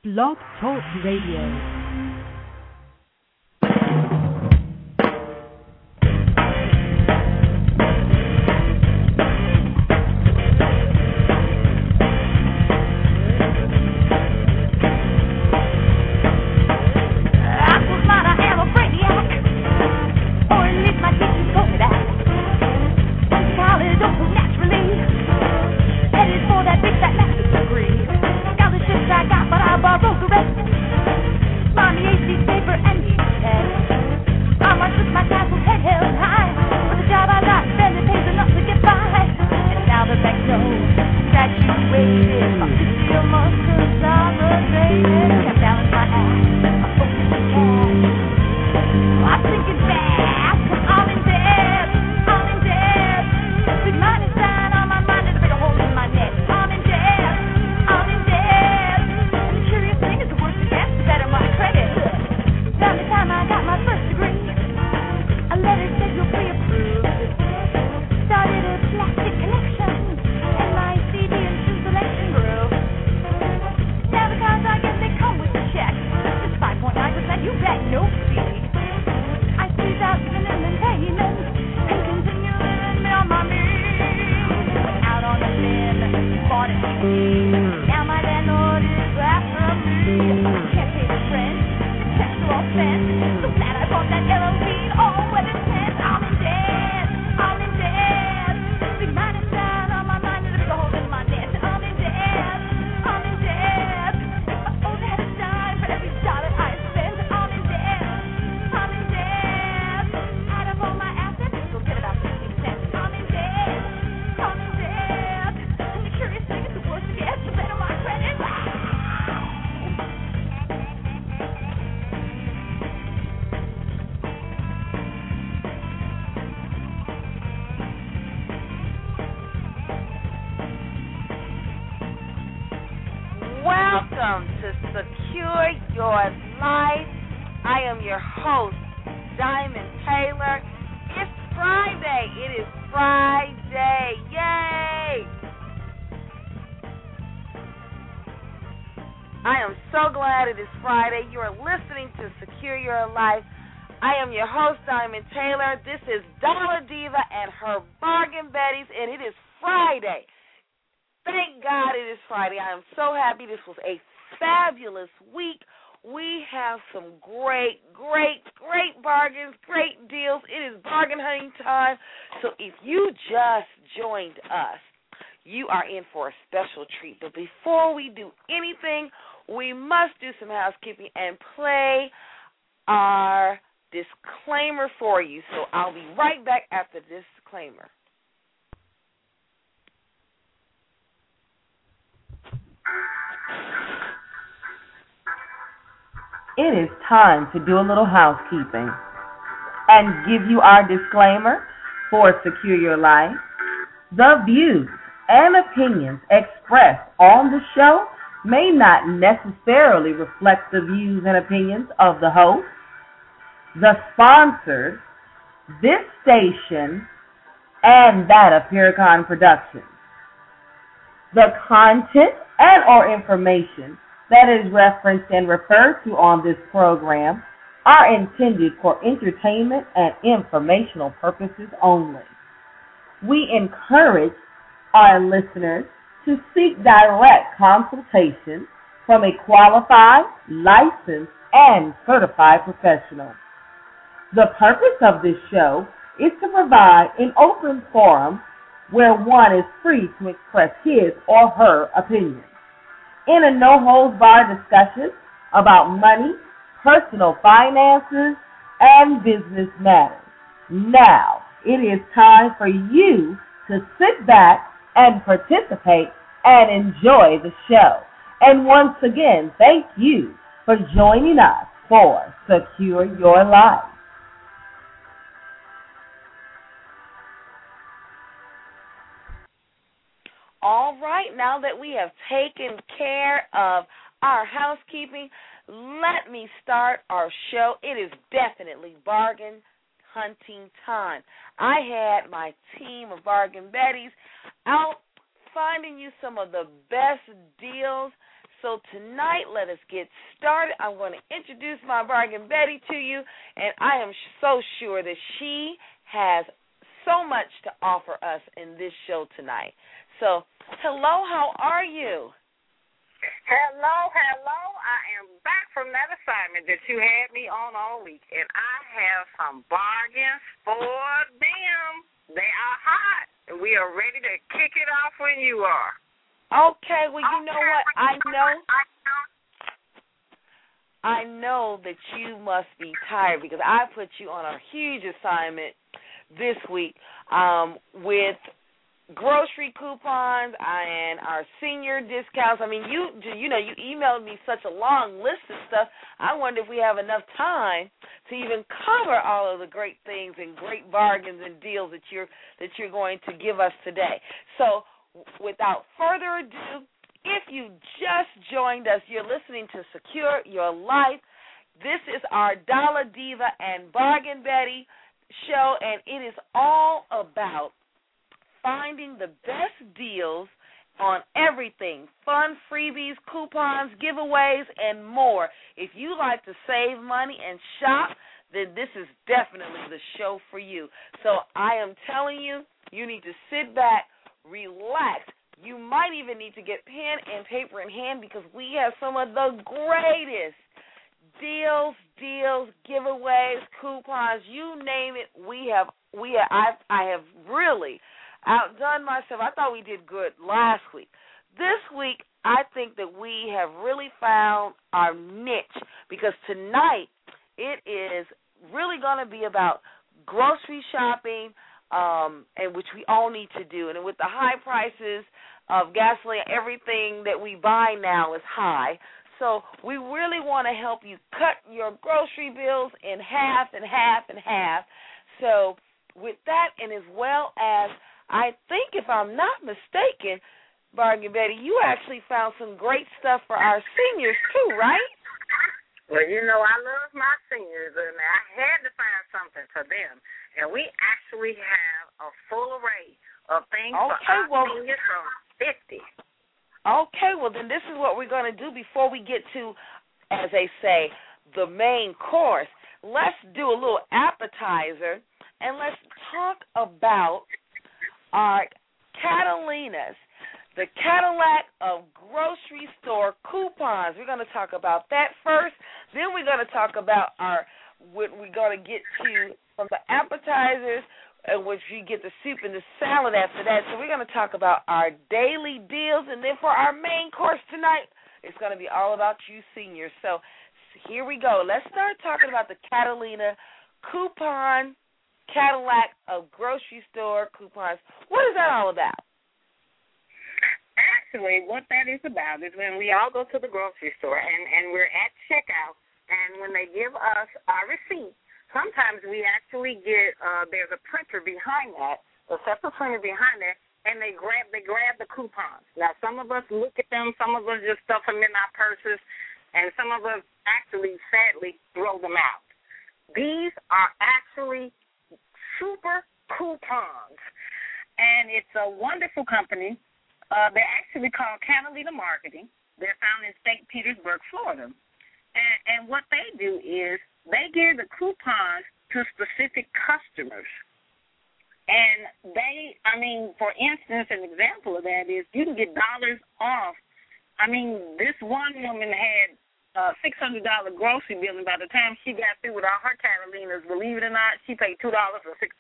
Blog Talk Radio. Welcome to Secure Your Life. I am your host, Diamond Taylor. It's Friday. It is Friday. Yay! I am so glad it is Friday. You are listening to Secure Your Life. I am your host, Diamond Taylor. This is Dollar Diva and her Bargain Betties, and it is Friday. Thank God it is Friday. I am so happy. This was a fabulous week. We have some great bargains, great deals. It is bargain hunting time. So if you just joined us, you are in for a special treat. But before we do anything, we must do some housekeeping and play our disclaimer for you. So I'll be right back after this disclaimer. It is time to do a little housekeeping and give you our disclaimer for Secure Your Life. The views and opinions expressed on the show may not necessarily reflect the views and opinions of the host, the sponsors, this station, and that of Puricon Productions. The content and or information that is referenced and referred to on this program are intended for entertainment and informational purposes only. We encourage our listeners to seek direct consultation from a qualified, licensed, and certified professional. The purpose of this show is to provide an open forum where one is free to express his or her opinion in a no-holds-barred discussion about money, personal finances, and business matters. Now, it is time for you to sit back and participate and enjoy the show. And once again, thank you for joining us for Secure Your Life. All right, now that we have taken care of our housekeeping, let me start our show. It is definitely bargain hunting time. I had my team of Bargain Betties out finding you some of the best deals, So tonight, let us get started. I'm going to introduce my Bargain Betty to you, and I am so sure that she has so much to offer us in this show tonight. So, hello, how are you? Hello. I am back from that assignment that you had me on all week, and I have some bargains for them. They are hot, and we are ready to kick it off when you are. Okay, well, you know what? I know that you must be tired because I put you on a huge assignment this week with grocery coupons and our senior discounts. I mean, you emailed me such a long list of stuff. I wonder if we have enough time to even cover all of the great things and great bargains and deals that you're going to give us today. So, without further ado, if you just joined us, you're listening to Secure Your Life. This is our Dollar Diva and Bargain Betty show, and it is all about finding the best deals on everything, fun freebies, coupons, giveaways, and more. If you like to save money and shop, then this is definitely the show for you. So I am telling you, you need to sit back, relax. You might even need to get pen and paper in hand because we have some of the greatest deals, giveaways, coupons, you name it. I have really outdone myself. I thought we did good last week. This week, I think that we have really found our niche because tonight it is really going to be about grocery shopping, and which we all need to do. And with the high prices of gasoline, everything that we buy now is high. So we really want to help you cut your grocery bills in half and half and half. So with that, and as well as, I think if I'm not mistaken, Bargain Betty, you actually found some great stuff for our seniors too, right? Well, you know, I love my seniors, and I had to find something for them. And we actually have a full array of things for our seniors from 50. Okay, well, then this is what we're going to do before we get to, as they say, the main course. Let's do a little appetizer, and let's talk about our Catalinas, the Cadillac of grocery store coupons. We're going to talk about that first. Then we're going to talk about what we're going to get to from the appetizers, in which you get the soup and the salad after that. So we're going to talk about our daily deals, and then for our main course tonight, it's going to be all about you seniors. So here we go. Let's start talking about the Catalina coupon Cadillac of grocery store coupons. What is that all about? Actually, what that is about is when we all go to the grocery store and we're at checkout, and when they give us our receipt, sometimes we actually get there's a printer behind that, a separate printer behind that, and they grab the coupons. Now, some of us look at them, some of us just stuff them in our purses, and some of us actually, sadly, throw them out. These are actually super coupons, and it's a wonderful company. They're actually called Catalina Marketing. They're found in St. Petersburg, Florida. And what they do is they give the coupons to specific customers. And for instance, an example of that is you can get dollars off. I mean, this one woman had a $600 grocery bill, and by the time she got through with all her Catalinas, believe it or not, she paid $2.64.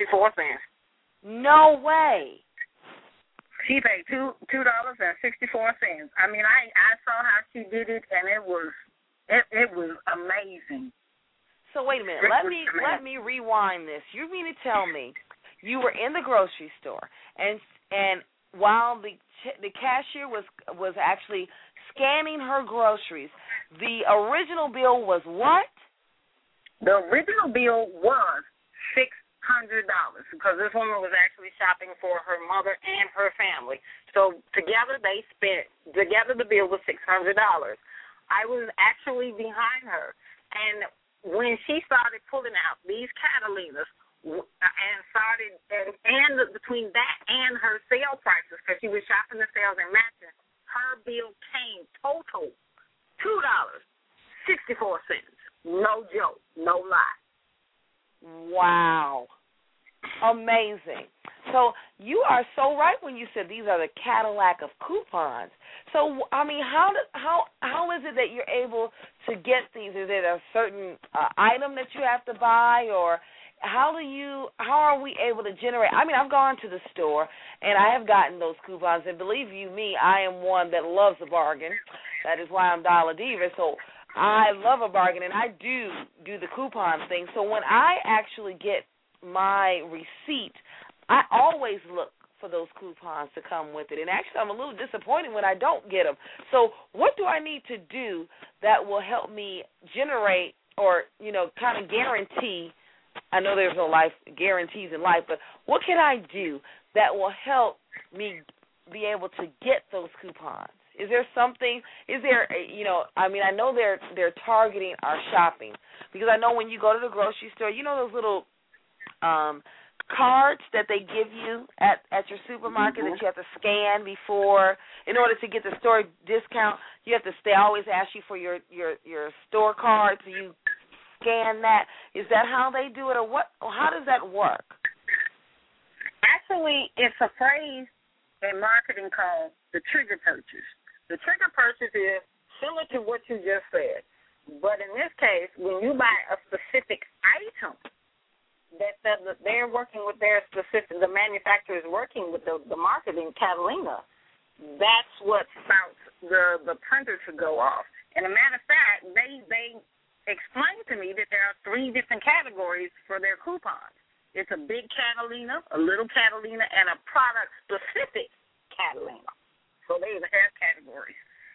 No way. She paid $2.64. I mean, I saw how she did it, and it was amazing. So wait a minute. Let me rewind this. You mean to tell me you were in the grocery store, and while the cashier was actually scanning her groceries, the original bill was what? The original bill was $600 because this woman was actually shopping for her mother and her family. So together the bill was $600. I was actually behind her, and when she started pulling out these Catalinas and started and between that and her sale prices, because she was shopping the sales and matching, her bill came total $2.64. No joke, no lie. Wow. Amazing. So you are so right when you said these are the Cadillac of coupons. So, I mean, how is it that you're able to get these? Is it a certain item that you have to buy, or how are we able to generate? I mean, I've gone to the store, and I have gotten those coupons, and believe you me, I am one that loves a bargain. That is why I'm Dollar Diva. So I love a bargain, and I do the coupon thing. So when I actually get my receipt, I always look for those coupons to come with it. And actually, I'm a little disappointed when I don't get them. So what do I need to do that will help me generate or, kind of guarantee? I know there's no life guarantees in life, but what can I do that will help me be able to get those coupons? Is there something? I know they're targeting our shopping, because I know when you go to the grocery store, those little cards that they give you at your supermarket that you have to scan before in order to get the store discount. You have to always ask you for your store card, so you scan that. Is that how they do it, or what? Or how does that work? Actually, it's a phrase in marketing called the trigger purchase. The trigger purchase is similar to what you just said, but in this case, when you buy a specific item that they're working with the manufacturer is working with the marketing, Catalina, that's what spouts the printer to go off. And a matter of fact, they explained to me that there are 3 different categories for their coupons. It's a big Catalina, a little Catalina, and a product-specific Catalina. So they have categories.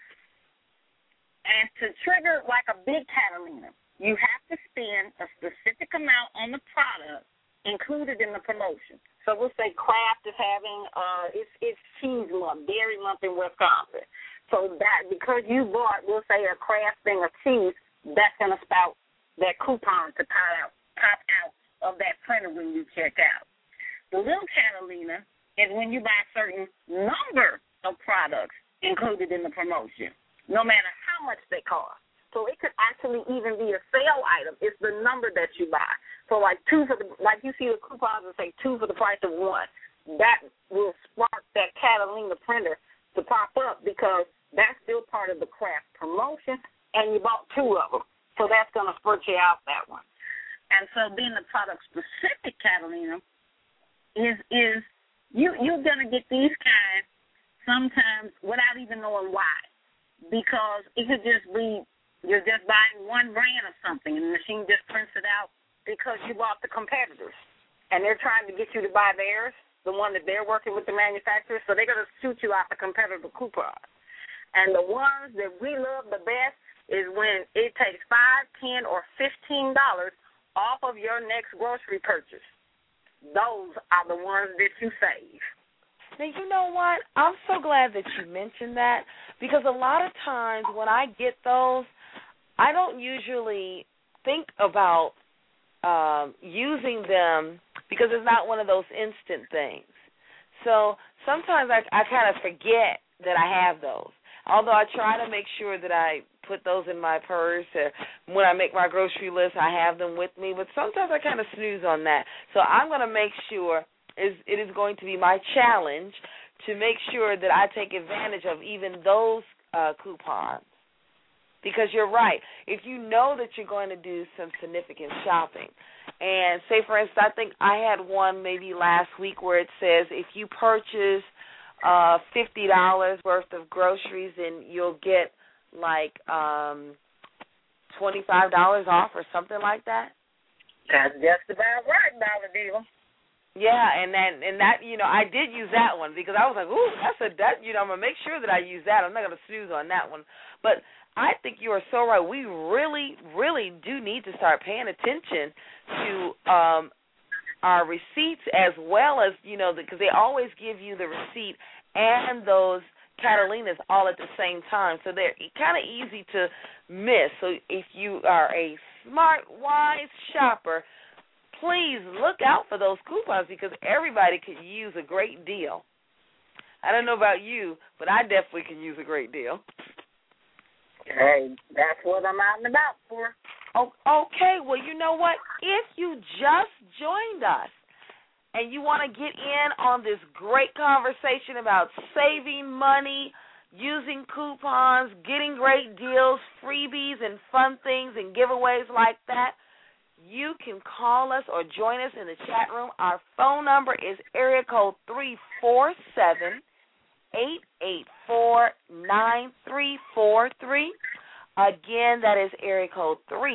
And to trigger like a big Catalina, you have to spend a specific amount on the product included in the promotion. So we'll say Kraft is having it's cheese month, dairy month in Wisconsin. So that because you bought, we'll say, a Kraft thing of cheese, that's going to spout that coupon to pop out of that printer when you check out. The little Catalina is when you buy a certain number of products included in the promotion, no matter how much they cost. So it could actually even be a sale item. It's the number that you buy. So like you see the coupons that say 2 for the price of 1. That will spark that Catalina printer to pop up because that's still part of the Kraft promotion, and you bought 2 of them. So that's going to spurt you out that one. And so being the product-specific Catalina is you're going to get these kinds sometimes without even knowing why, because it could just be you're just buying one brand of something and the machine just prints it out because you bought the competitors, and they're trying to get you to buy theirs, the one that they're working with the manufacturer, so they're going to shoot you out the competitor coupon. And the ones that we love the best is when it takes $5, $10, or $15 off of your next grocery purchase. Those are the ones that you save. Now, you know what? I'm so glad that you mentioned that, because a lot of times when I get those, I don't usually think about using them because it's not one of those instant things. So sometimes I kind of forget that I have those, although I try to make sure that I put those in my purse, or when I make my grocery list, I have them with me, but sometimes I kind of snooze on that. So I'm going to make sure it is going to be my challenge to make sure that I take advantage of even those coupons. Because you're right. If you know that you're going to do some significant shopping, and say, for instance, I think I had one maybe last week where it says if you purchase $50 worth of groceries, then you'll get like $25 off or something like that. That's just about right, Dollar Dealer. Yeah, and that I did use that one because I was like, ooh, I'm gonna make sure that I use that. I'm not gonna snooze on that one. But I think you are so right. We really, really do need to start paying attention to our receipts as well as because they always give you the receipt and those Catalinas all at the same time, so they're kind of easy to miss. So if you are a smart, wise shopper, please look out for those coupons because everybody could use a great deal. I don't know about you, but I definitely could use a great deal. Hey, that's what I'm out and about for. Oh, okay, well, you know what? If you just joined us and you want to get in on this great conversation about saving money, using coupons, getting great deals, freebies, and fun things and giveaways like that, you can call us or join us in the chat room. Our phone number is area code 347-884-9343. Again, that is area code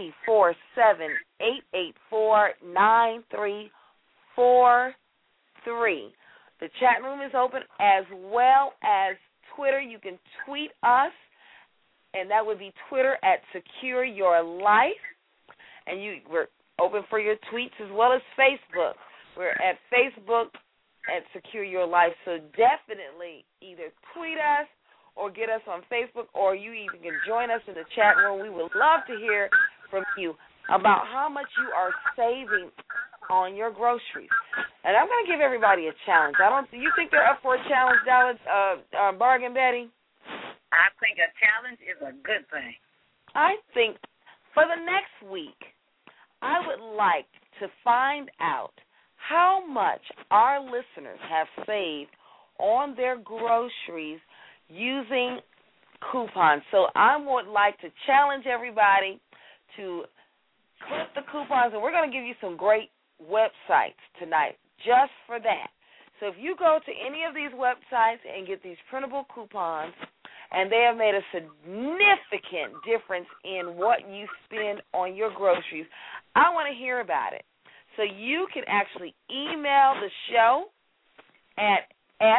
347-884-9343. The chat room is open as well as Twitter. You can tweet us, and that would be Twitter at Secure Your Life. And we're open for your tweets as well as Facebook. We're at Facebook at Secure Your Life. So definitely either tweet us or get us on Facebook, or you even can join us in the chat room. We would love to hear from you about how much you are saving on your groceries. And I'm going to give everybody a challenge. Do you think they're up for a challenge, Dallas, Bargain Betty? I think a challenge is a good thing. I think for the next week, I would like to find out how much our listeners have saved on their groceries using coupons. So I would like to challenge everybody to clip the coupons, and we're going to give you some great websites tonight just for that. So if you go to any of these websites and get these printable coupons, and they have made a significant difference in what you spend on your groceries, I want to hear about it. So you can actually email the show at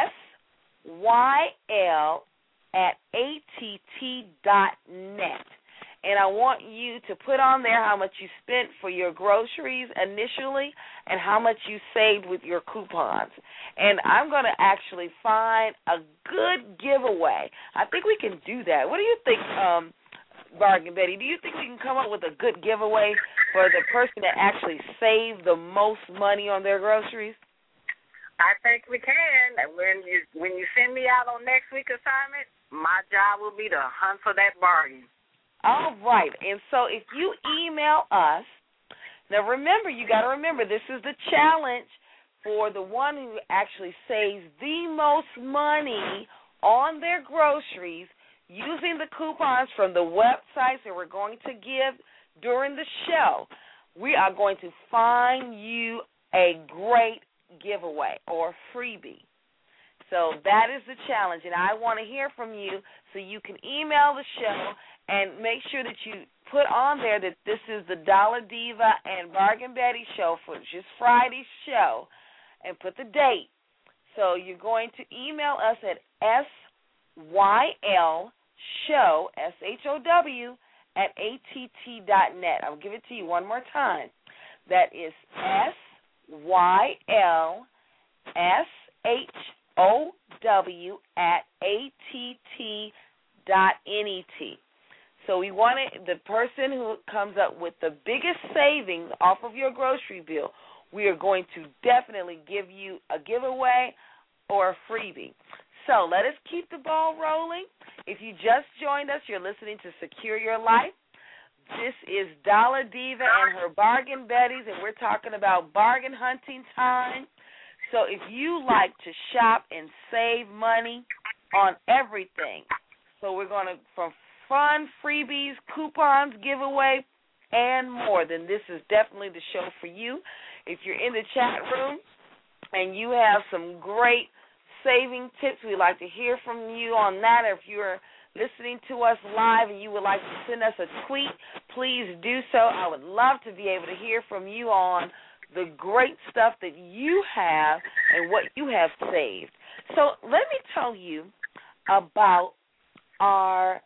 syl@att.net. And I want you to put on there how much you spent for your groceries initially and how much you saved with your coupons. And I'm going to actually find a good giveaway. I think we can do that. What do you think, Bargain Betty? Do you think we can come up with a good giveaway for the person that actually saved the most money on their groceries? I think we can. When you send me out on next week's assignment, my job will be to hunt for that bargain. All right. And so if you email us, now remember, you got to remember, this is the challenge for the one who actually saves the most money on their groceries using the coupons from the websites that we're going to give during the show. We are going to find you a great giveaway or freebie. So that is the challenge, and I want to hear from you, so you can email the show and make sure that you put on there that this is the Dollar Diva and Bargain Betty show for just Friday's show, and put the date. So you're going to email us at SYLSHOW, SHOW, at ATT.net. I'll give it to you one more time. That is SYLSHOW at ATT.net. So we want the person who comes up with the biggest savings off of your grocery bill, we are going to definitely give you a giveaway or a freebie. So let us keep the ball rolling. If you just joined us, you're listening to Secure Your Life. This is Dollar Diva and her Bargain Betties, and we're talking about bargain hunting time. So if you like to shop and save money on everything, so we're going to, from fun, freebies, coupons, giveaway, and more, then this is definitely the show for you. If you're in the chat room and you have some great saving tips, we'd like to hear from you on that. If you're listening to us live and you would like to send us a tweet, please do so. I would love to be able to hear from you on the great stuff that you have and what you have saved. So let me tell you about our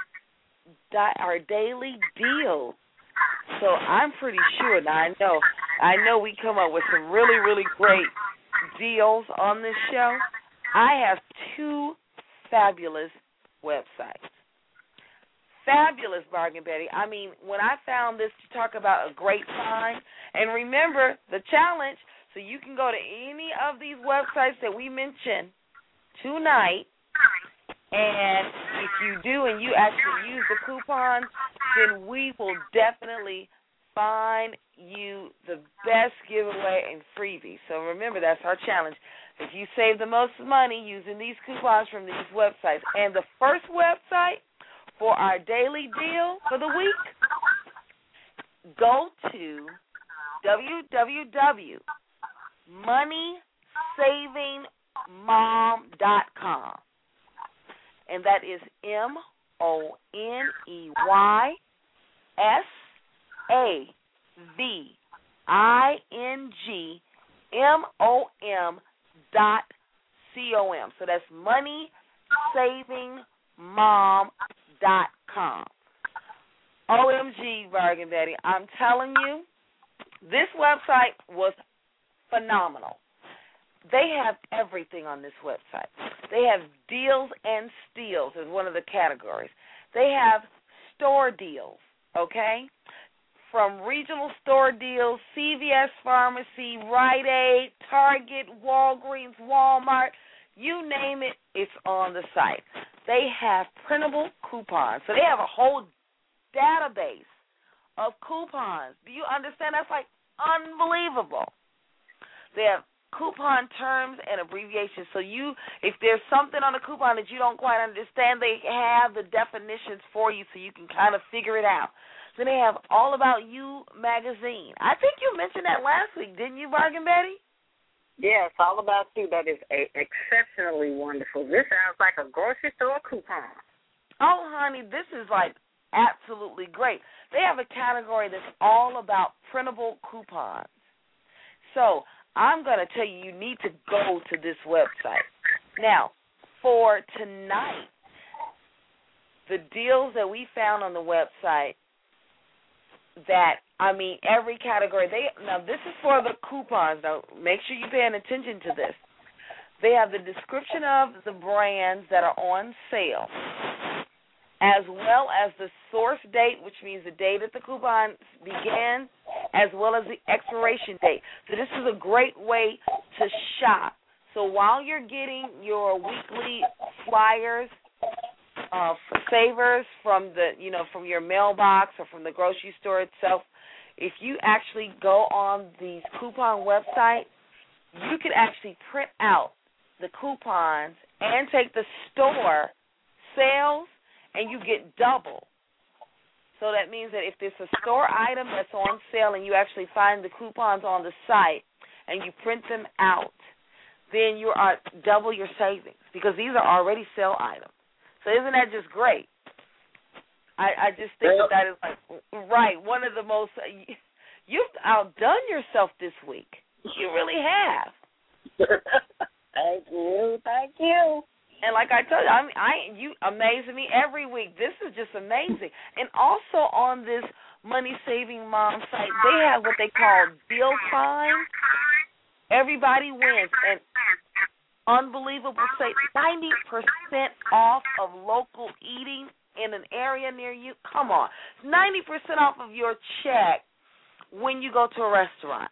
daily deals. So I'm pretty sure, now I know we come up with some really, really great deals on this show. I have two fabulous websites. Fabulous, Bargain Betty. I mean, when I found this to talk about a great find, and remember the challenge, so you can go to any of these websites that we mentioned tonight, And if you do and you actually use the coupons, then we will definitely find you the best giveaway and freebie. So remember, that's our challenge. If you save the most money using these coupons from these websites, and the first website for our daily deal for the week, go to www.moneysavingmom.com. And that is MONEYSAVINGMOM.com. So that's moneysavingmom.com. OMG, Bargain Betty, I'm telling you, this website was phenomenal. They have everything on this website. They have deals and steals as one of the categories. They have store deals, okay? From regional store deals, CVS Pharmacy, Rite Aid, Target, Walgreens, Walmart, you name it, it's on the site. They have printable coupons. So they have a whole database of coupons. Do you understand? That's like unbelievable. They have coupon terms and abbreviations. So if there's something on the coupon that you don't quite understand, they have the definitions for you so you can kind of figure it out. Then they have All About You magazine. I think you mentioned that last week, didn't you, Bargain Betty? Yes, All About You. That is exceptionally wonderful. This sounds like a grocery store coupon. Oh, honey, this is like absolutely great. They have a category that's all about printable coupons. So I'm going to tell you, you need to go to this website. Now, for tonight, the deals that we found on the website every category, now this is for the coupons. Now, make sure you're paying attention to this. They have the description of the brands that are on sale, as well as the source date, which means the date that the coupon began, as well as the expiration date. So this is a great way to shop. So while you're getting your weekly flyers, savers from from your mailbox or from the grocery store itself, if you actually go on these coupon websites, you can actually print out the coupons and take the store sales, and you get double. So that means that if there's a store item that's on sale and you actually find the coupons on the site and you print them out, then you are double your savings because these are already sale items. So isn't that just great? I just think that is like, right, one of the most, you've outdone yourself this week. You really have. Thank you. And like I told you, you amaze me every week. This is just amazing. And also on this Money Saving Mom site, they have what they call Deal Find. Everybody wins. And unbelievable, say 90% off of local eating in an area near you. Come on. 90% off of your check when you go to a restaurant.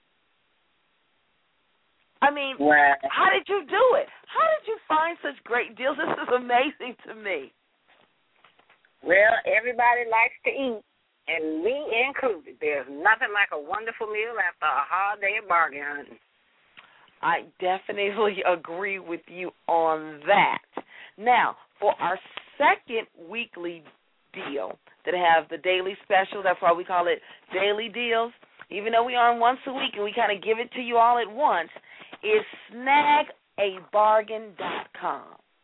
I mean, wow. How did you do it? How did you find such great deals? This is amazing to me. Well, everybody likes to eat, and me included. There's nothing like a wonderful meal after a hard day of bargain hunting. I definitely agree with you on that. Now, for our second weekly deal that have the daily special, that's why we call it daily deals, even though we are on once a week and we kind of give it to you all at once, is snagabargain.com.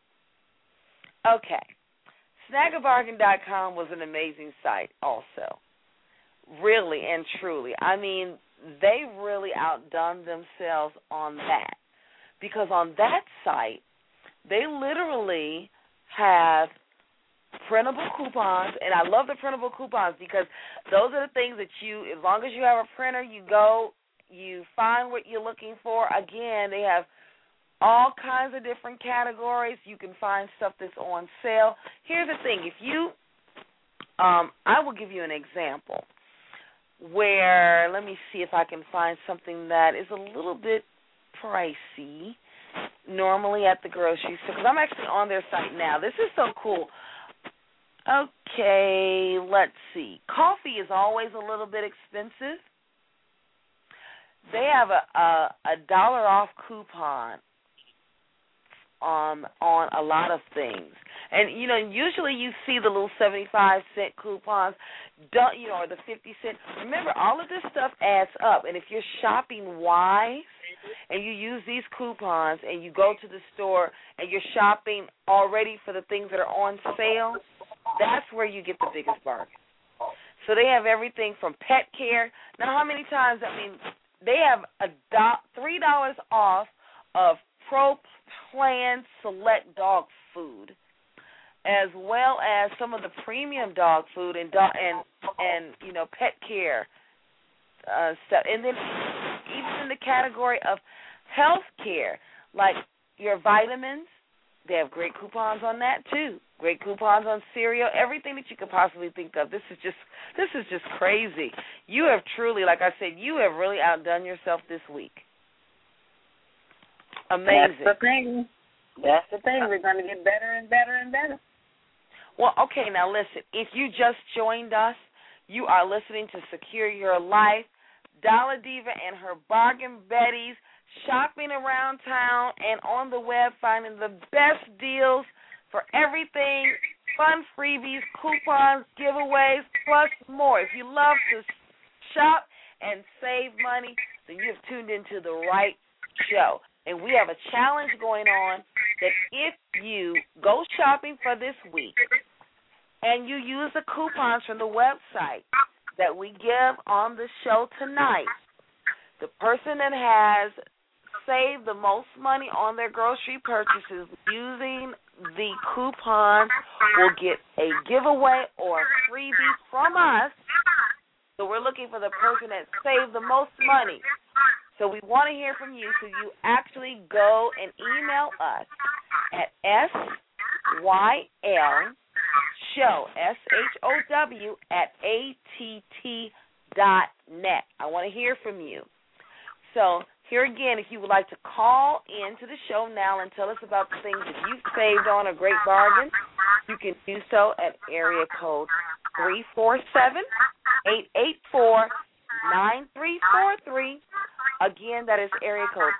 Okay. Snagabargain.com was an amazing site also. Really and truly. I mean, they really outdone themselves on that. Because on that site, they literally have printable coupons, and I love the printable coupons because those are the things that you, as long as you have a printer, you go, you find what you're looking for. Again, they have all kinds of different categories. You can find stuff that's on sale. Here's the thing. If you, I will give you an example where, let me see if I can find something that is a little bit pricey. normally at the grocery store, because I'm actually on their site now. This is so cool. Okay, let's see. Coffee is always a little bit expensive. They have a $1 off coupon on a lot of things. And, you know, usually you see the little 75-cent coupons, or the 50-cent. Remember, all of this stuff adds up. And if you're shopping wise and you use these coupons and you go to the store and you're shopping already for the things that are on sale, that's where you get the biggest bargain. So they have everything from pet care. Now, how many times, they have $3 off of Pro Plan Select dog food, as well as some of the premium dog food and pet care stuff. And then even in the category of health care, like your vitamins, they have great coupons on that too. Great coupons on cereal, everything that you could possibly think of. This is just crazy. You have truly, like I said, you have really outdone yourself this week. Amazing. That's the thing. We're going to get better and better and better. Well, okay, now listen. If you just joined us, you are listening to Secure Your Life. Dollar Diva and her Bargain Betties, shopping around town and on the web, finding the best deals for everything, fun freebies, coupons, giveaways, plus more. If you love to shop and save money, then you have tuned into the right show. And we have a challenge going on that if you go shopping for this week and you use the coupons from the website that we give on the show tonight, the person that has saved the most money on their grocery purchases using the coupons will get a giveaway or a freebie from us. So we're looking for the person that saved the most money. So we want to hear from you. So you actually go and email us at SYLSHOW, SHOW, @ATT.net. I want to hear from you. So here again, if you would like to call in to the show now and tell us about the things that you've saved on a great bargain, you can do so at area code 347-884-9343. Again, that is area code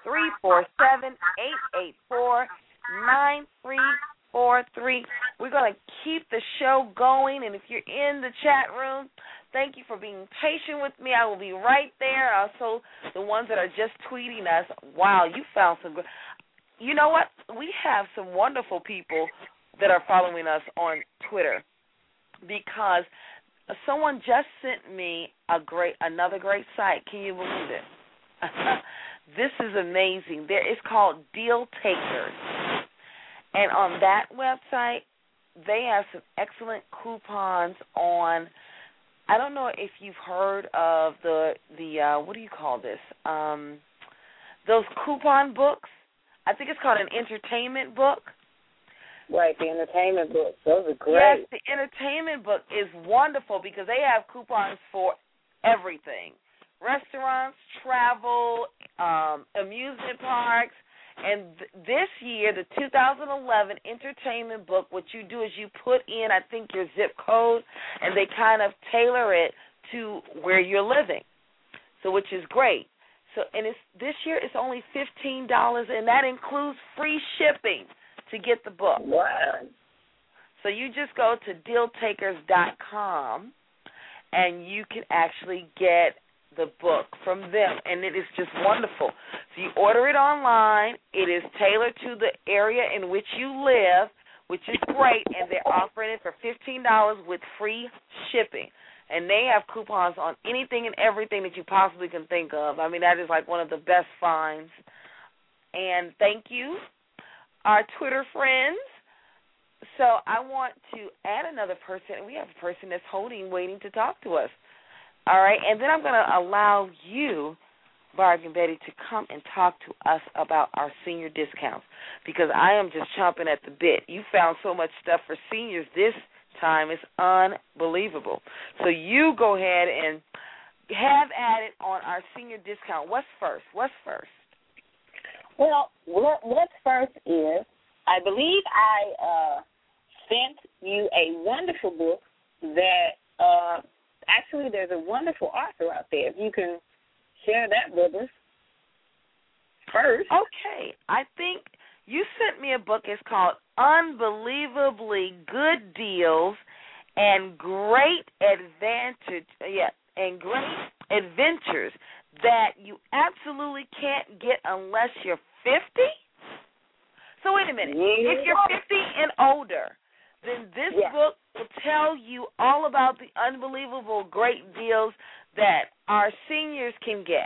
347-884-9343. We're going to keep the show going, and if you're in the chat room, thank you for being patient with me. I will be right there. Also, the ones that are just tweeting us, wow, you found some good. You know what? We have some wonderful people that are following us on Twitter because someone just sent me another great site. Can you believe it? This is amazing. It's called Deal Takers. And on that website, they have some excellent coupons on, I don't know if you've heard of the what do you call this? Those coupon books. I think it's called an entertainment book. Right, the entertainment books. Those are great. Yes, the entertainment book is wonderful because they have coupons for everything. Restaurants, travel, amusement parks. And this year, the 2011 entertainment book, what you do is you put in, I think, your zip code, and they kind of tailor it to where you're living, so which is great. So, and this year it's only $15, and that includes free shipping to get the book. Wow. So you just go to dealtakers.com, and you can actually get the book from them, and it is just wonderful. So you order it online. It is tailored to the area in which you live, which is great, and they're offering it for $15 with free shipping. And they have coupons on anything and everything that you possibly can think of. I mean, that is like one of the best finds. And thank you, our Twitter friends. So I want to add another person. We have a person that's waiting to talk to us. All right, and then I'm going to allow you, Bargain Betty, to come and talk to us about our senior discounts because I am just chomping at the bit. You found so much stuff for seniors this time. It's unbelievable. So you go ahead and have at it on our senior discount. What's first? Well, what's first is, I believe I sent you a wonderful book that actually there's a wonderful author out there. If you can share that with us first. Okay. I think you sent me a book. It's called Unbelievably Good Deals and Great Advantage. And Great Adventures that you absolutely can't get unless you're 50. So wait a minute. Yeah. If you're 50 and older, then this book will tell you all about the unbelievable great deals that our seniors can get.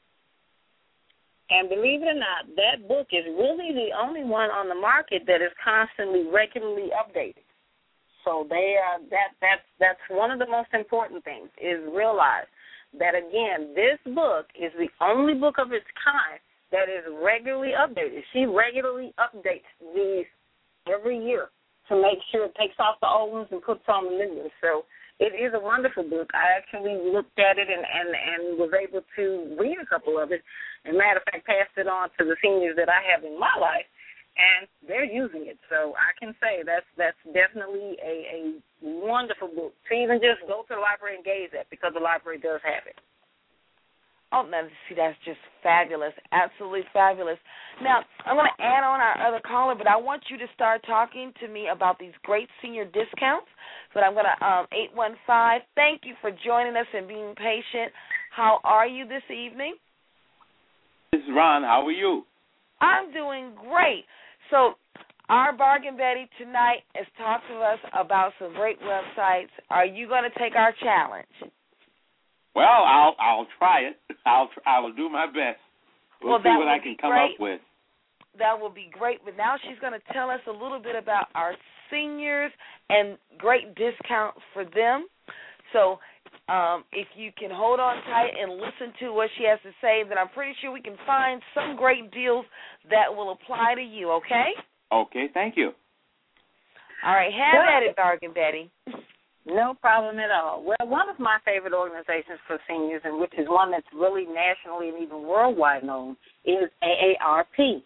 And believe it or not, that book is really the only one on the market that is constantly, regularly updated. So that's one of the most important things, is realize that, again, this book is the only book of its kind that is regularly updated. She regularly updates these every year to make sure it takes off the old ones and puts on the new ones. So it is a wonderful book. I actually looked at it and was able to read a couple of it. As a matter of fact, passed it on to the seniors that I have in my life, and they're using it. So I can say that's definitely a wonderful book to even just go to the library and gaze at, because the library does have it. Oh, now, see, that's just fabulous, absolutely fabulous. Now, I'm going to add on our other caller, but I want you to start talking to me about these great senior discounts. But I'm going to, 815, thank you for joining us and being patient. How are you this evening? This is Ron. How are you? I'm doing great. So our Bargain Betty tonight has talked to us about some great websites. Are you going to take our challenge? Well, I'll try it. I will do my best. We'll see what I can come up with. That will be great. But now she's going to tell us a little bit about our seniors and great discounts for them. So if you can hold on tight and listen to what she has to say, then I'm pretty sure we can find some great deals that will apply to you, okay? Okay, thank you. All right, have at it, Bargain Betty. No problem at all. Well, one of my favorite organizations for seniors, and which is one that's really nationally and even worldwide known, is AARP.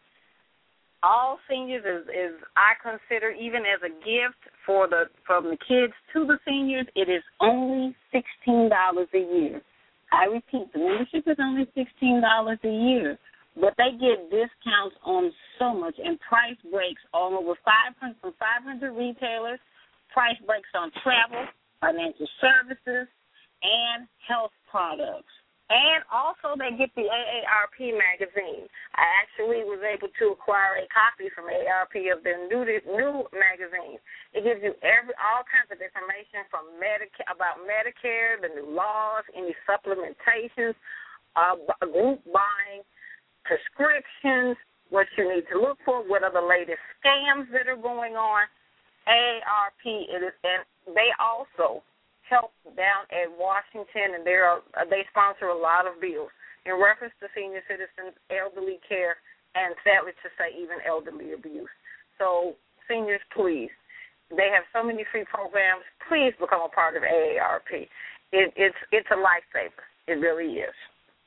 All seniors is I consider, even as a gift from the kids to the seniors, it is only $16 a year. I repeat, the membership is only $16 a year, but they get discounts on so much and price breaks on over 500 retailers, price breaks on travel, financial services, and health products. And also they get the AARP magazine. I actually was able to acquire a copy from AARP of their new magazine. It gives you all kinds of information from about Medicare, the new laws, any supplementations, group buying, prescriptions, what you need to look for, what are the latest scams that are going on. AARP, and they also help down at Washington, and they sponsor a lot of bills in reference to senior citizens, elderly care, and sadly to say even elderly abuse. So seniors, please, they have so many free programs. Please become a part of AARP. It's a lifesaver. It really is.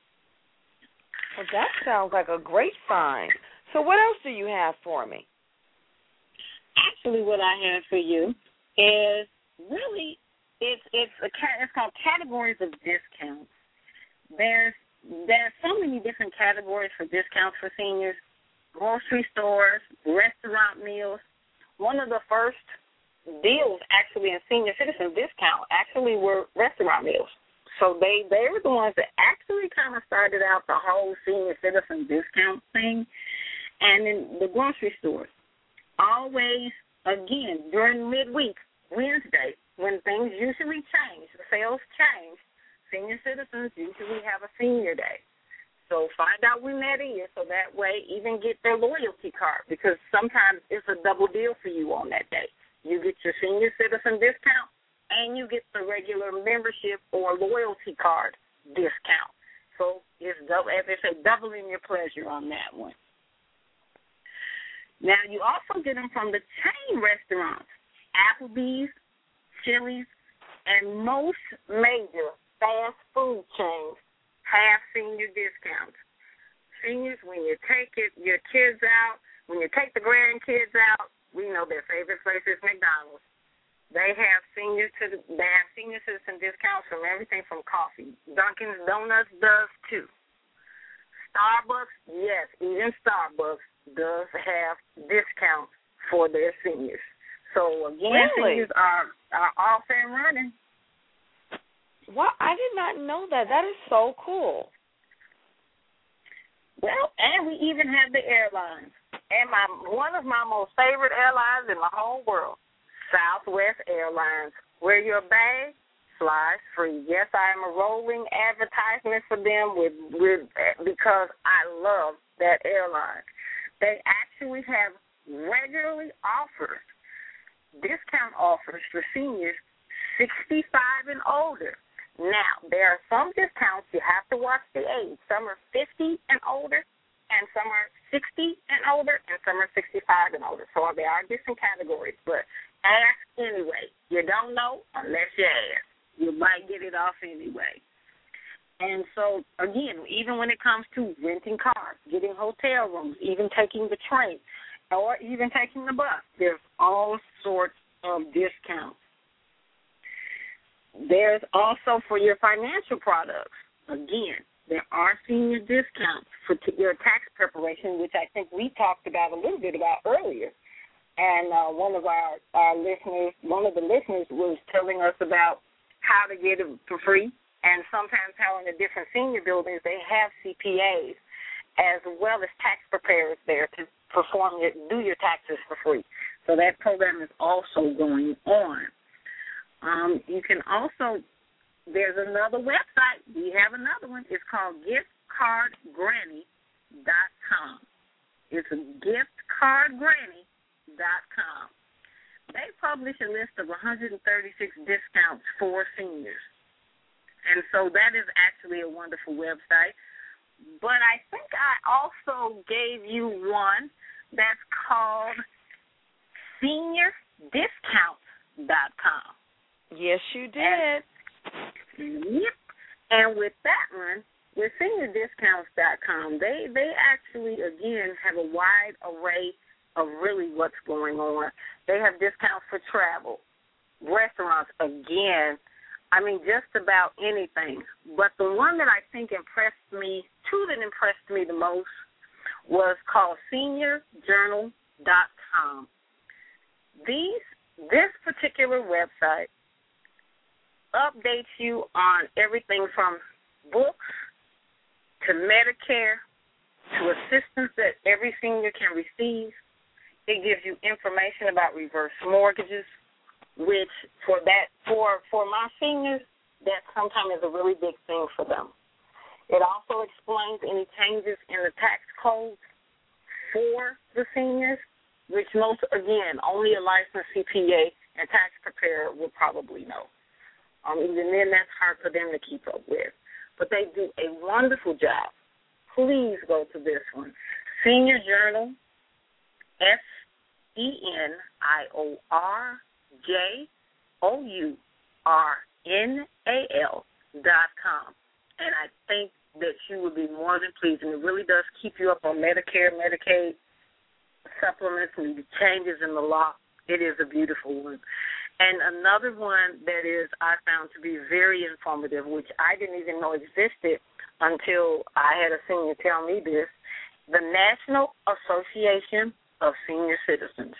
Well, that sounds like a great find. So what else do you have for me? Actually, what I have for you is really it's called categories of discounts. There's so many different categories for discounts for seniors: grocery stores, restaurant meals. One of the first deals actually in senior citizen discount actually were restaurant meals. So they were the ones that actually kind of started out the whole senior citizen discount thing. And in the grocery stores, always, again, during midweek, Wednesday, when things usually change, the sales change, senior citizens usually have a senior day. So find out when that is, so that way even get their loyalty card, because sometimes it's a double deal for you on that day. You get your senior citizen discount, and you get the regular membership or loyalty card discount. So it's double, as they say, doubling your pleasure on that one. Now, you also get them from the chain restaurants. Applebee's, Chili's, and most major fast food chains have senior discounts. seniors, when you take your kids out, when you take the grandkids out, we know their favorite place is McDonald's. They have senior citizen discounts from everything from coffee. Dunkin' Donuts does too. Starbucks, yes, even Starbucks does have discounts for their seniors. So again, seniors are off and running. Well, I did not know that. That is so cool. Well, and we even have the airlines. And one of my most favorite airlines in the whole world, Southwest Airlines, where your bag flies free. Yes, I am a rolling advertisement for them because I love that airline. They actually have regularly discount offers for seniors 65 and older. Now, there are some discounts. You have to watch the age. Some are 50 and older, and some are 60 and older, and some are 65 and older. So there are different categories, but ask anyway. You don't know unless you ask. You might get it off anyway. And so, again, even when it comes to renting cars, getting hotel rooms, even taking the train, or even taking the bus, there's all sorts of discounts. There's also for your financial products. Again, there are senior discounts for your tax preparation, which I think we talked about a little bit about earlier. And one of the listeners was telling us about how to get it for free, and sometimes how in the different senior buildings they have CPAs as well as tax preparers there to do your taxes for free. So that program is also going on. You can also, there's another website. We have another one. It's called giftcardgranny.com. It's giftcardgranny.com. They publish a list of 136 discounts for seniors. And so that is actually a wonderful website. But I think I also gave you one that's called seniordiscounts.com. Yes, you did. Yep. And with that one, with seniordiscounts.com, they actually, again, have a wide array of really what's going on. They have discounts for travel, restaurants, again, I mean, just about anything. But the one that I think impressed me the most was called seniorjournal.com. This particular website updates you on everything from books to Medicare to assistance that every senior can receive. It gives you information about reverse mortgages, which for my seniors, that sometimes is a really big thing for them. It also explains any changes in the tax codes for the seniors, which only a licensed CPA and tax preparer will probably know. Even then, that's hard for them to keep up with. But they do a wonderful job. Please go to this one. Senior Journal, SeniorJournal.com. And I think that you will be more than pleased. And it really does keep you up on Medicare, Medicaid, supplements, and the changes in the law. It is a beautiful one. And another one that I found to be very informative, which I didn't even know existed until I had a senior tell me this, the National Association of Senior Citizens.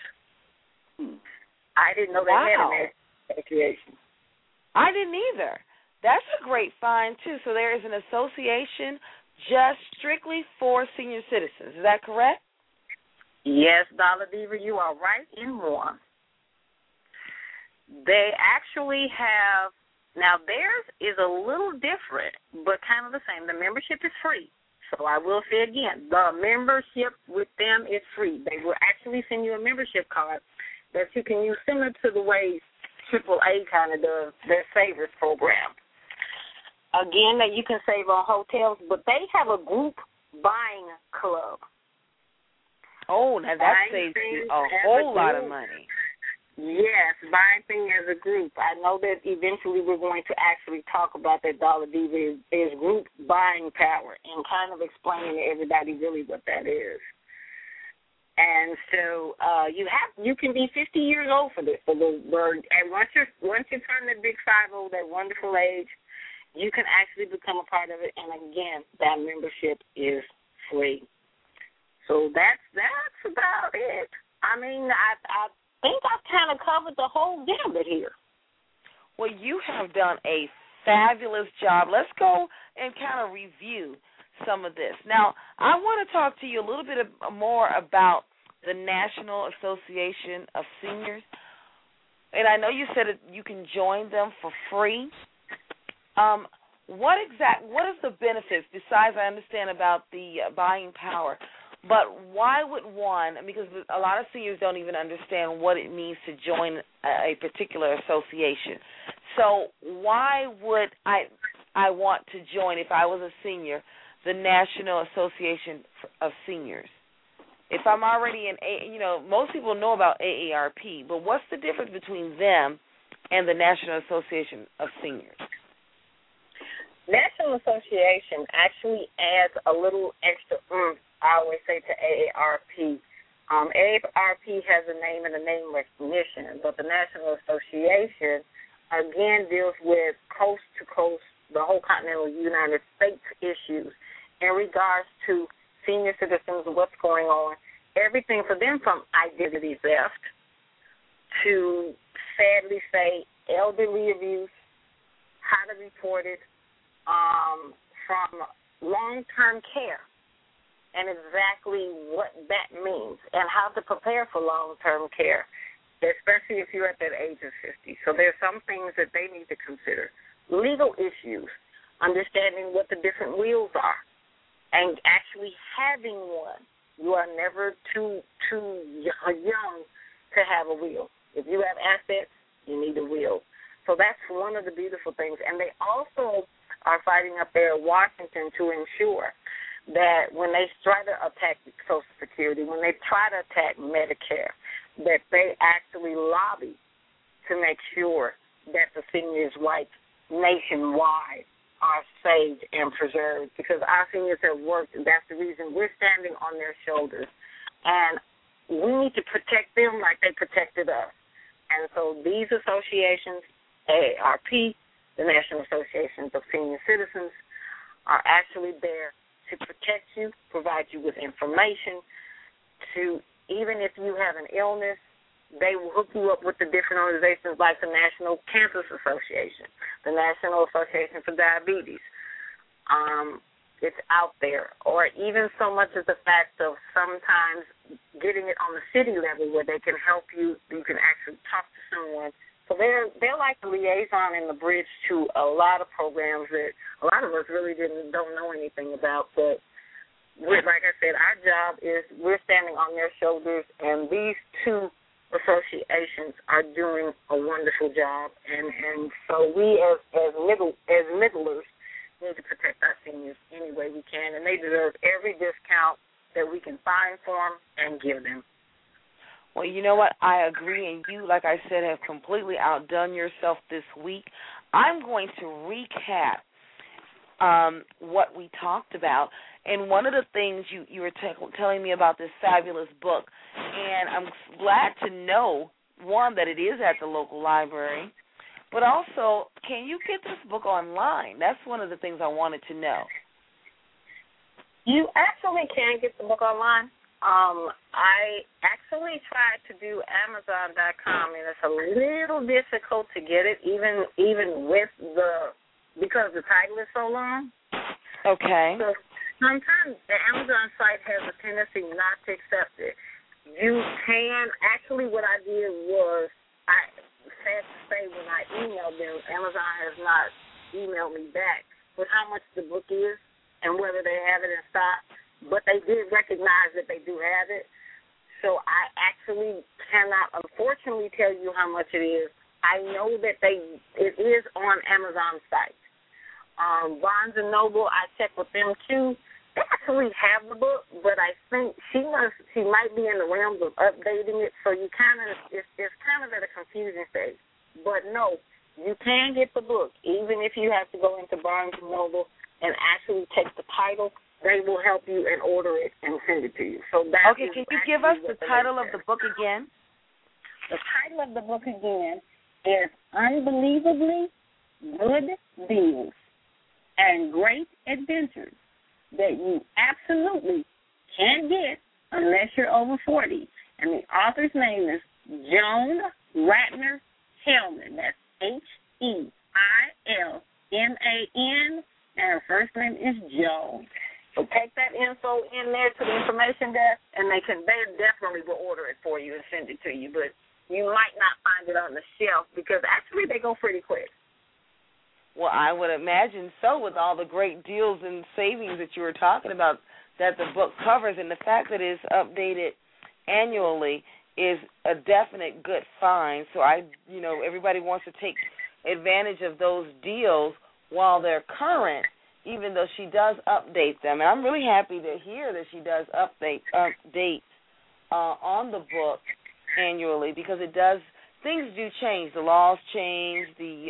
I didn't know they had a national association. I didn't either. That's a great find, too. So there is an association just strictly for senior citizens. Is that correct? Yes, Dollar Diva, you are right in one. They actually have, now theirs is a little different, but kind of the same. The membership is free. So I will say again, the membership with them is free. They will actually send you a membership card that you can use similar to the way AAA kind of does their Savers program. Again, that you can save on hotels, but they have a group buying club. Oh, now that saves you a whole lot of money. Yes, buying thing as a group. I know that eventually we're going to actually talk about that Dollar Diva is group buying power and kind of explaining to everybody really what that is. And so you can be 50 years old for this. And once you turn the big 50, that wonderful age, you can actually become a part of it. And again, that membership is free. So that's about it. I mean, I think I've kind of covered the whole gambit here. Well, you have done a fabulous job. Let's go and kind of review some of this. Now, I want to talk to you a little bit more about the National Association of Seniors. And I know you said that you can join them for free. What is the benefits, besides I understand about the buying power, but why would one, because a lot of seniors don't even understand what it means to join a particular association. So why would I want to join, if I was a senior, the National Association of Seniors? If I'm already most people know about AARP, but what's the difference between them and the National Association of Seniors? National Association actually adds a little extra oomph, I always say, to AARP. AARP has a name and a name recognition, but the National Association, again, deals with coast-to-coast, the whole continental United States issues in regards to senior citizens, what's going on, everything for them from identity theft to, sadly say, elderly abuse, how to report it, from long-term care and exactly what that means and how to prepare for long-term care, especially if you're at that age of 50. So there's some things that they need to consider. Legal issues, understanding what the different wills are, and actually having one. You are never too young to have a will. If you have assets, you need a will. So that's one of the beautiful things. And they also are fighting up there in Washington to ensure that when they try to attack Social Security, when they try to attack Medicare, that they actually lobby to make sure that the seniors' rights nationwide are saved and preserved, because our seniors have worked, and that's the reason we're standing on their shoulders. And we need to protect them like they protected us. And so these associations, AARP, the National Associations of Senior Citizens, are actually there to protect you, provide you with information, to, even if you have an illness, they will hook you up with the different organizations like the National Cancer Association, the National Association for Diabetes. It's out there. Or even so much as the fact of sometimes getting it on the city level where they can help you, you can actually talk to someone. So they're like the liaison and the bridge to a lot of programs that a lot of us really don't know anything about. But like I said, our job is we're standing on their shoulders, and these two associations are doing a wonderful job. And so we as middlers need to protect our seniors any way we can, and they deserve every discount that we can find for them and give them. Well, you know what? I agree, and you, like I said, have completely outdone yourself this week. I'm going to recap what we talked about, and one of the things you were telling me about this fabulous book, and I'm glad to know, one, that it is at the local library, but also, can you get this book online? That's one of the things I wanted to know. You actually can get the book online. I actually tried to do Amazon.com, and it's a little difficult to get it, even with because the title is so long. Okay. So sometimes the Amazon site has a tendency not to accept it. You can, actually what I did was, sad to say, when I emailed them, Amazon has not emailed me back with how much the book is and whether they have it in stock, but they did recognize that they do have it. So I actually cannot, unfortunately, tell you how much it is. I know that it is on Amazon's site. Barnes & Noble, I checked with them too. they actually have the book, but I think she might be in the realms of updating it, so it's kind of at a confusing stage. But no, you can get the book, even if you have to go into Barnes & Noble and actually take the title. They will help you and order it and send it to you. So that okay, can you give us the title of the book again? The title of the book again is Unbelievably Good Deals and Great Adventures that you absolutely can't get unless you're over 40. And the author's name is Joan Ratner Hellman. That's Heilman, and her first name is Joan. So take that info in there to the information desk, and they definitely will order it for you and send it to you. But you might not find it on the shelf because actually they go pretty quick. Well, I would imagine so, with all the great deals and savings that you were talking about that the book covers, and the fact that it's updated annually is a definite good find. So everybody wants to take advantage of those deals while they're current, even though she does update them. And I'm really happy to hear that she does update on the book annually, because things do change. The laws change.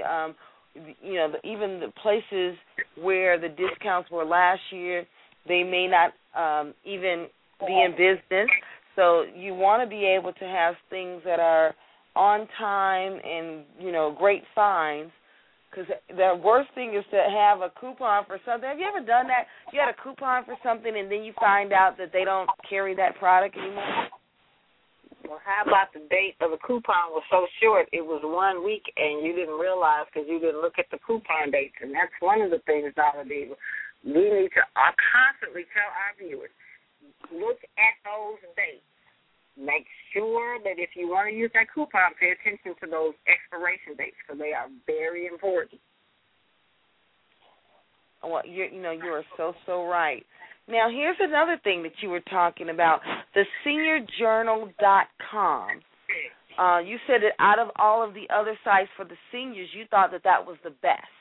Even the places where the discounts were last year, they may not even be in business. So you want to be able to have things that are on time and, great finds, because the worst thing is to have a coupon for something. Have you ever done that? You had a coupon for something and then you find out that they don't carry that product anymore? Well, how about the date of the coupon was so short, it was 1 week, and you didn't realize because you didn't look at the coupon dates. And that's one of the things, Dr. Diva, we need to constantly tell our viewers, look at those dates. Make sure that if you want to use that coupon, pay attention to those expiration dates because they are very important. Well, you are so right. Now, here's another thing that you were talking about, the seniorjournal.com. You said that out of all of the other sites for the seniors, you thought that was the best.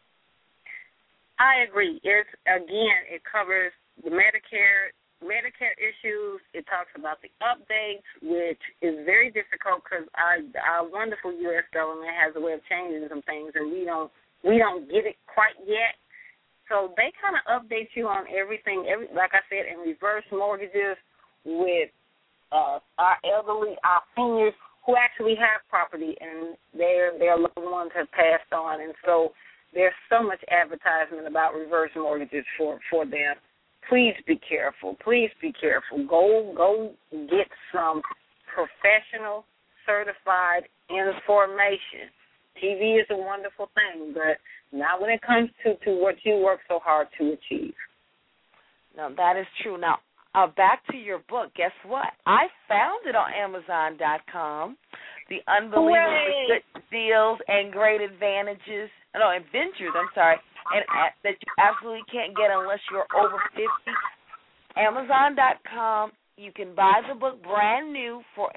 I agree. It covers the Medicare issues. It talks about the updates, which is very difficult because our wonderful U.S. government has a way of changing some things, and we don't get it quite yet. So they kind of update you on everything, like I said, in reverse mortgages with our elderly, our seniors who actually have property and their loved ones have passed on. And so there's so much advertisement about reverse mortgages for them. Please be careful. Please be careful. Go get some professional, certified information. TV is a wonderful thing, but not when it comes to what you work so hard to achieve. No, that is true. Now, back to your book. Guess what? I found it on Amazon.com. The Unbelievably Good Deals and Great Adventures, and that you absolutely can't get unless you're over 50. Amazon.com. You can buy the book brand new for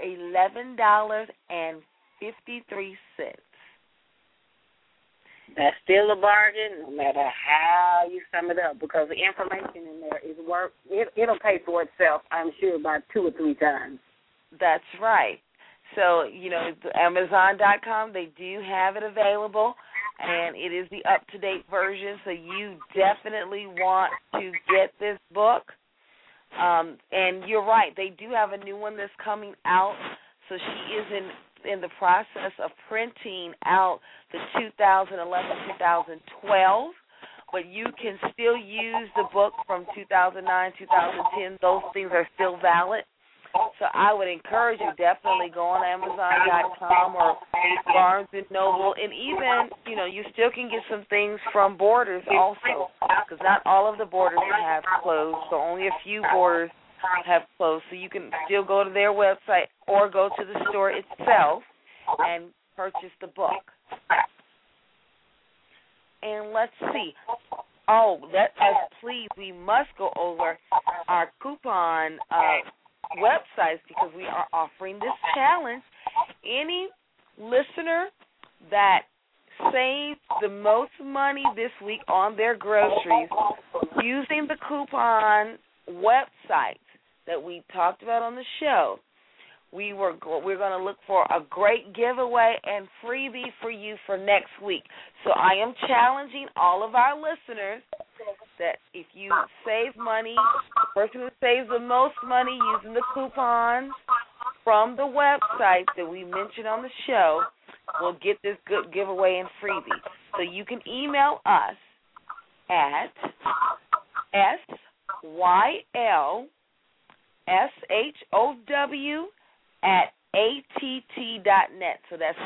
$11.53. That's still a bargain, no matter how you sum it up, because the information in there is it'll pay for itself, I'm sure, about 2 or 3 times. That's right. So, Amazon.com, they do have it available, and it is the up-to-date version, so you definitely want to get this book. And you're right, they do have a new one that's coming out, so she is in the process of printing out the 2011-2012, but you can still use the book from 2009, 2010. Those things are still valid. So I would encourage you, definitely go on Amazon.com or Barnes & Noble, and even, you still can get some things from Borders also, because not all of the Borders have closed, so only a few Borders have closed. So you can still go to their website or go to the store itself and purchase the book. And let's see. Please, we must go over our coupon websites because we are offering this challenge. Any listener that saves the most money this week on their groceries using the coupon websites that we talked about on the show, we're going to look for a great giveaway and freebie for you for next week. So I am challenging all of our listeners that if you save money, the person who saves the most money using the coupons from the websites that we mentioned on the show will get this good giveaway and freebie. So you can email us at SYLSHOW@att.net. So that's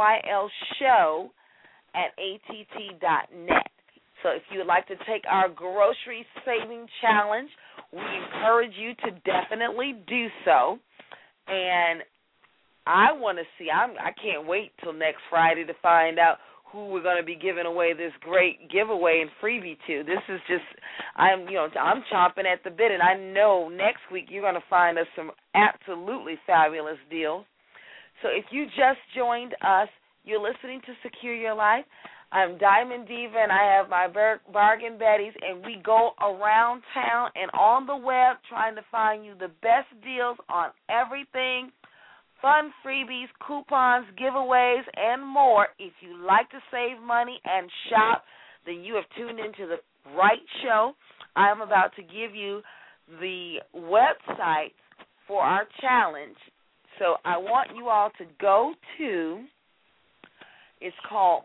SYLshow@att.net. So if you would like to take our grocery saving challenge, we encourage you to definitely do so. And I want to see, I can't wait till next Friday to find out who we're going to be giving away this great giveaway and freebie to. This is just, I'm chomping at the bit, and I know next week you're going to find us some absolutely fabulous deals. So if you just joined us, you're listening to Secure Your Life. I'm Diamond Diva, and I have my Bargain Betties, and we go around town and on the web trying to find you the best deals on everything, fun freebies, coupons, giveaways, and more. If you like to save money and shop, then you have tuned into the right show. I'm about to give you the website for our challenge. So I want you all to go to, it's called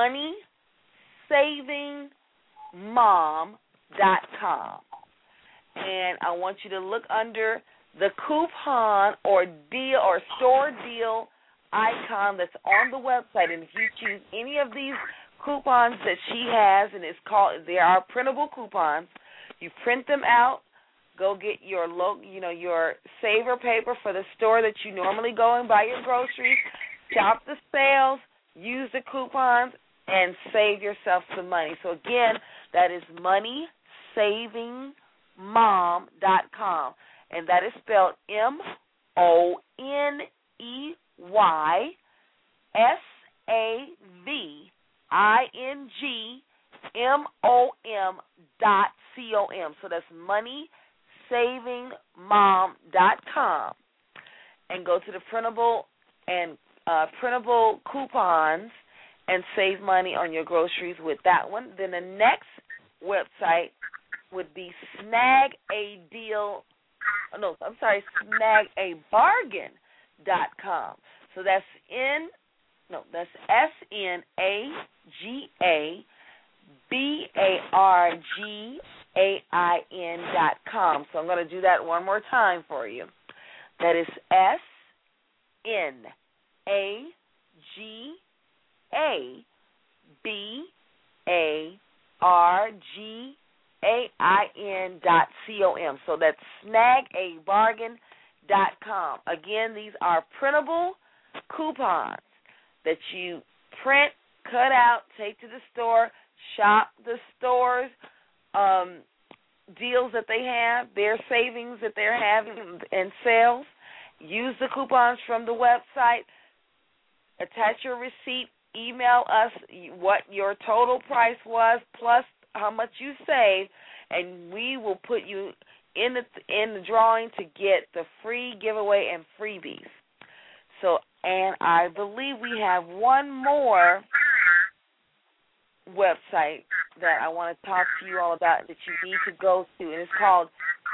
moneysavingmom.com. And I want you to look under the coupon or deal or store deal icon that's on the website. And if you choose any of these coupons that she has, and they are printable coupons, you print them out, go get your your saver paper for the store that you normally go and buy your groceries, shop the sales, use the coupons, and save yourself some money. So, again, that is moneysavingmom.com, and that is spelled MONEYSAVINGMOM.com. So that's moneysavingmom.com, and go to the printable coupons and save money on your groceries with that one. Then the next website would be snagabargain.com. So that's SNAGABARGAIN.com. So I'm going to do that one more time for you. That is SNAGABARGAIN.com. So that's snagabargain.com. Again, these are printable coupons that you print, cut out, take to the store, shop the stores, deals that they have, their savings that they're having and sales. Use the coupons from the website. Attach your receipt. Email us what your total price was plus how much you saved, and we will put you in the drawing to get the free giveaway and freebies. So, and I believe we have one more website that I want to talk to you all about that you need to go to, and it's called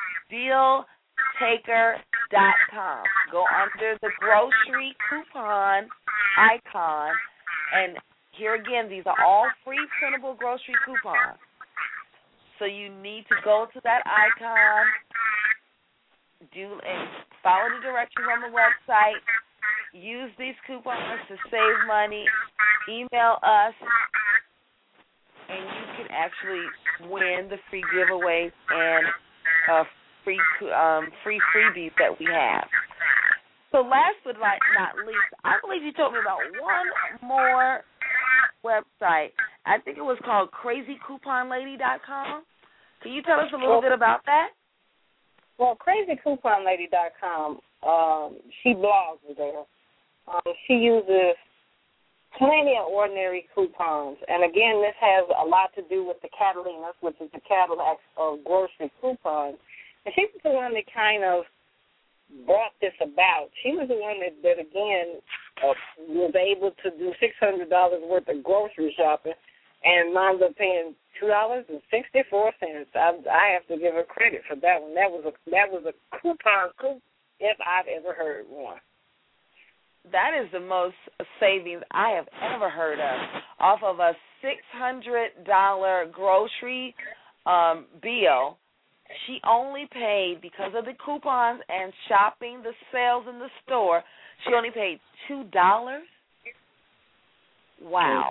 DealTaker.com. Go under the grocery coupon icon, and here again, these are all free printable grocery coupons. So you need to go to that icon, and follow the directions on the website, use these coupons to save money, email us, and you can actually win the free giveaways and free freebies that we have. So last but not least, I believe you told me about one more website. I think it was called crazycouponlady.com. Can you tell us a little bit about that? Well, crazycouponlady.com, she blogs there. She uses plenty of ordinary coupons. And, again, this has a lot to do with the Catalinas, which is the Cadillac of grocery coupons. And she was the one that kind of brought this about. She was the one that again, was able to do $600 worth of grocery shopping and wound up paying $2.64. I have to give her credit for that one. That was a coupon if I've ever heard one. That is the most savings I have ever heard of. Off of a $600 grocery bill, she only paid, because of the coupons and shopping the sales in the store, she only paid $2. Wow.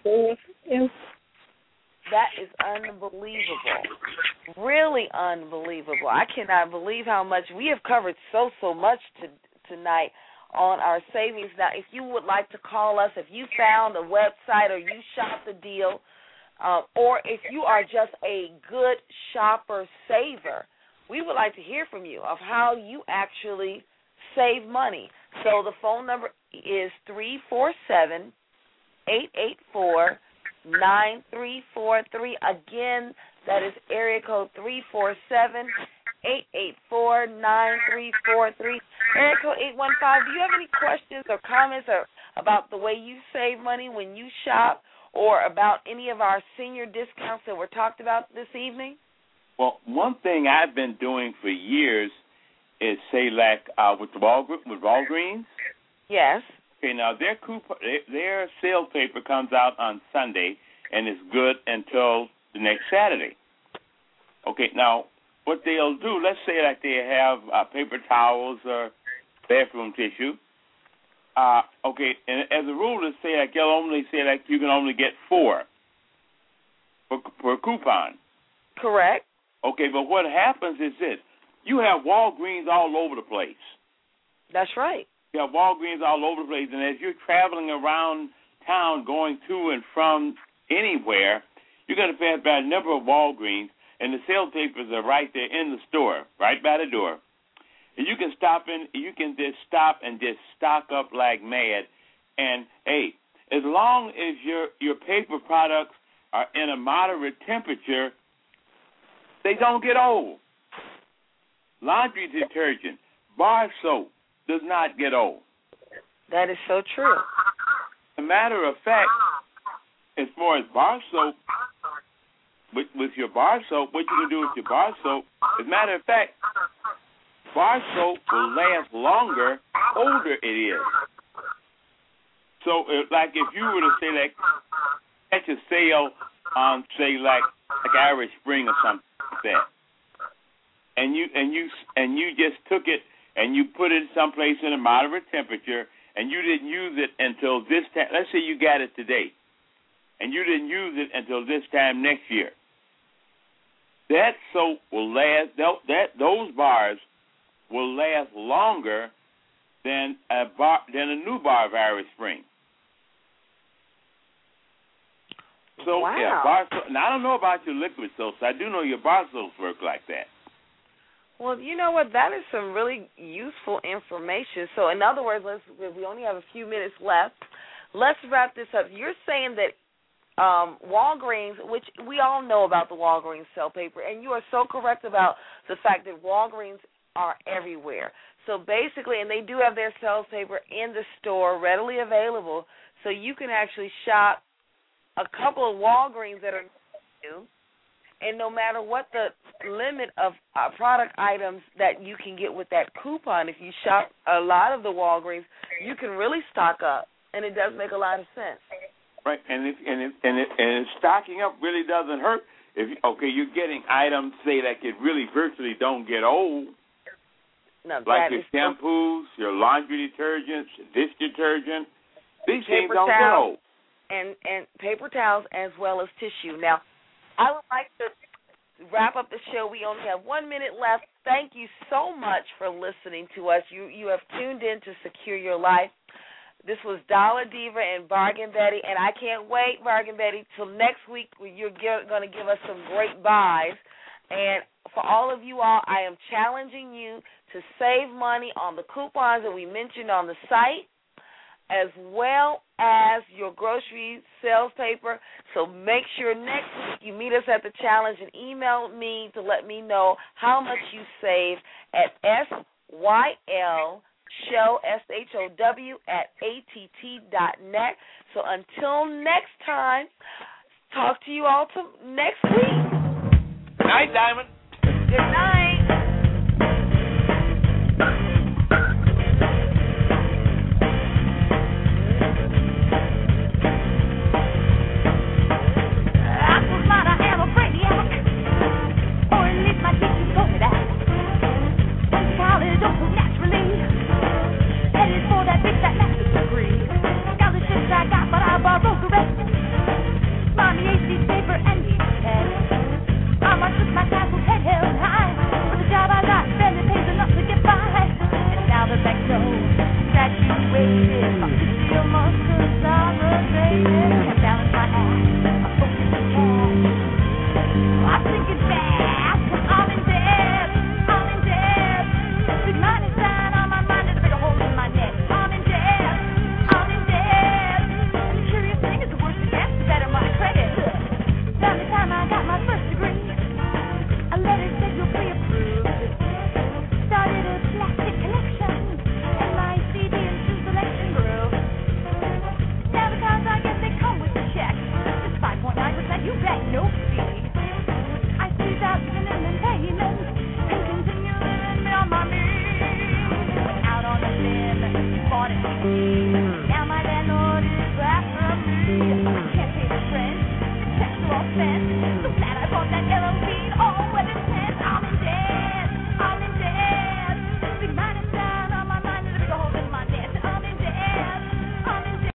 That is unbelievable. Really unbelievable. I cannot believe how much we have covered so much tonight on our savings. Now, if you would like to call us, if you found a website or you shopped a deal, or if you are just a good shopper saver, we would like to hear from you of how you actually save money. So the phone number is 347-884-9343. Again, that is area code 347-884-9343. Area code 815. Do you have any questions or comments about the way you save money when you shop, or about any of our senior discounts that were talked about this evening? Well, one thing I've been doing for years is, say, like with Walgreens. Yes. Okay, now their sale paper comes out on Sunday, and it's good until the next Saturday. Okay, now what they'll do, let's say like they have paper towels or bathroom tissue. Okay, and as a rule, they say like they'll only say like you can only get 4 per coupon. Correct. Okay, but what happens is this: you have Walgreens all over the place. That's right. You have Walgreens all over the place, and as you're traveling around town, going to and from anywhere, you're going to pass by a number of Walgreens, and the sale papers are right there in the store, right by the door. And you can just stop and just stock up like mad. And hey, as long as your paper products are in a moderate temperature, they don't get old. Laundry detergent, bar soap does not get old. That is so true. As a matter of fact, as far as bar soap, with your bar soap, what you can do with your bar soap, as a matter of fact, bar soap will last longer, older it is. So, like if you were to say, like, catch a sale on, say, like Irish Spring or something like that, and you just took it and you put it someplace in a moderate temperature, and you didn't use it until this time. Let's say you got it today, and you didn't use it until this time next year. That soap will last. Those bars will last longer than a new bar of Irish Spring. So wow. Yeah, bar soap. Now I don't know about your liquid soaps. I do know your bar soaps work like that. Well, you know what? That is some really useful information. So, in other words, we only have a few minutes left. Let's wrap this up. You're saying that Walgreens, which we all know about the Walgreens sale paper, and you are so correct about the fact that Walgreens are everywhere. So basically, and they do have their sales paper in the store readily available, so you can actually shop a couple of Walgreens that are new, and no matter what the limit of product items that you can get with that coupon, if you shop a lot of the Walgreens, you can really stock up, and it does make a lot of sense. Right, and stocking up really doesn't hurt. You're getting items, say, that could really virtually don't get old. No, like your shampoos, your laundry detergents, dish detergent. These things don't get old. And paper towels as well as tissue. Now, I would like to wrap up the show. We only have 1 minute left. Thank you so much for listening to us. You have tuned in to Secure Your Life. This was Dollar Diva and Bargain Betty, and I can't wait, Bargain Betty, till next week when you're going to give us some great buys. And for all of you all, I am challenging you to save money on the coupons that we mentioned on the site. as well as your grocery sales paper. So make sure next week you meet us at the challenge and email me to let me know how much you saved at SYLSHOW, SHOW @ATT.net. So until next time, talk to you all next week. Good night, Diamond. Good night.